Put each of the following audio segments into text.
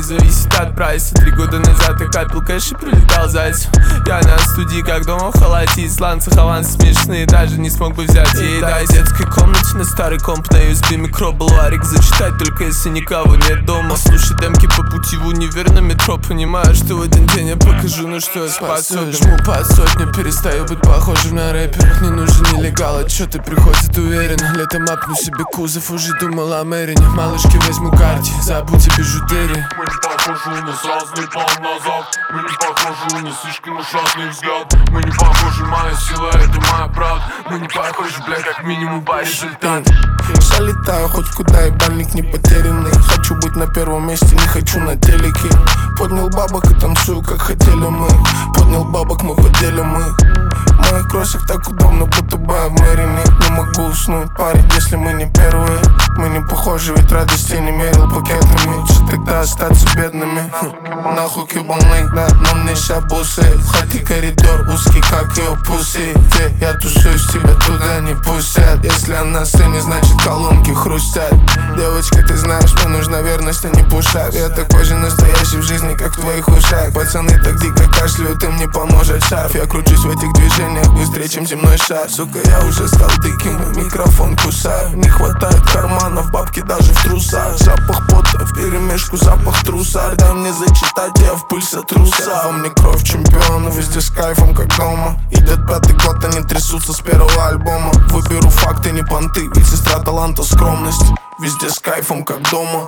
зависит от прайса. 3 года назад я капил кэш и прилетал зайцем. Я на студии, как дома в халате, из сланцев авансы смешные, даже не смог бы взять. И да, в детской комнате на старый комп на USB микробаларик зачитать, только если никого нет дома. Слушай демки по пути в универ на метро, понимаю, что в один день я покажу, на что я способен. Жму под сотню, перестаю быть похожим на рэпера. Не нужен нелегал, отчеты приходят уверенно. Летом апну себе кузов, уже думал о Мэрине. Малышки возьму карте, забудь о бижутерии. Мы не похожи, у нас разный план назад. Мы не похожи, у нас слишком уж разный взгляд. Мы не похожи, моя сила, это моя правда. Мы не похожи, бля, как минимум по результату. Я летаю хоть куда, и бальник не потерянный. Хочу быть на первом месте, не хочу на телеке. Поднял бабок и танцую, как хотели мы. Поднял бабок, мы поделим их. В моих кроссах так удобно, будто бы в Мэрине. Не могу уснуть, парень, если мы не первые. Мы не похожи, ведь радости не мерил пакетами. Лучше тогда остаться бедными. Нахуй кибалник, да, но мне ща бусы. В хате коридор узкий, как ее пуси. Где я тусуюсь, тебя туда не пустят. Если она на сцене, значит колонки хрустят. Девочка, ты знаешь, мне нужна верность, а не пушак. Я такой же настоящий в жизни, как в твоих ушах. Пацаны так дико кашляют, им не поможет шарф. Я кручусь в этих движениях быстрее, чем земной шар. Сука, я уже стал диким, микрофон кусаю. Не хватает карманов, бабки даже в трусах. Запах пота вперемешку, запах труса. Дай мне зачитать, я в пыль сотруся. Во мне кровь чемпиона, везде с кайфом, как дома. Идет 5-й год, они трясутся с первого альбома. Выберу факты, не понты, ведь сестра таланта скромность. Везде с кайфом, как дома.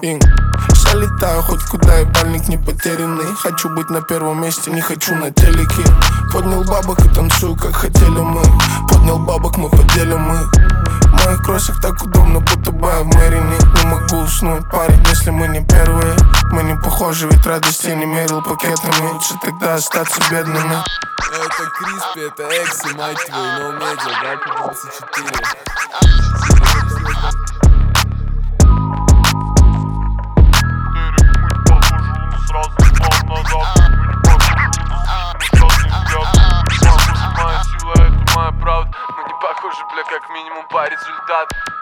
Я летаю хоть куда, и бальник не потерянный. Хочу быть на первом месте, не хочу на телеке. Поднял бабок и танцую, как хотели мы. Поднял бабок, мы поделим их. В моих кроссах так удобно, будто бы в Мэрине. Не могу уснуть, парень, если мы не первые. Мы не похожи, ведь радости не мерил пакетами. Лучше тогда остаться бедными. Это Криспи, это Экси, мать твою, No Media, да, 24. Мы не похожи, бля, как минимум по результату.